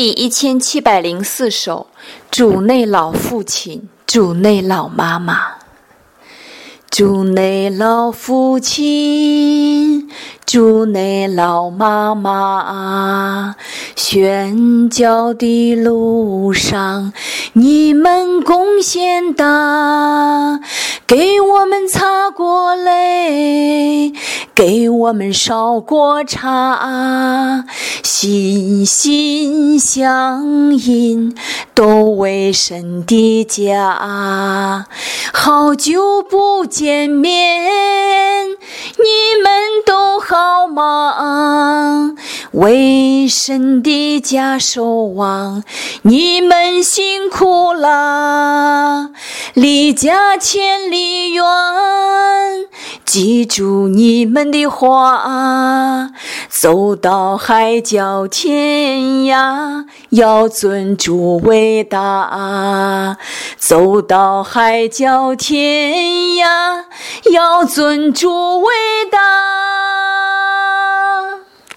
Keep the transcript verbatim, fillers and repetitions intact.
第一千七百零四首，主内老父亲，主内老妈妈。主内老父亲，主内老妈妈，宣教的路上你们贡献大，给我们擦过泪，给我们烧过茶，心心相印，都为神的家。好久不见面，你们都好吗？为神的家守望，你们辛苦了。离家千里远，记住你们的话，走到海角天涯，要尊主为大。走到海角天涯，要尊主为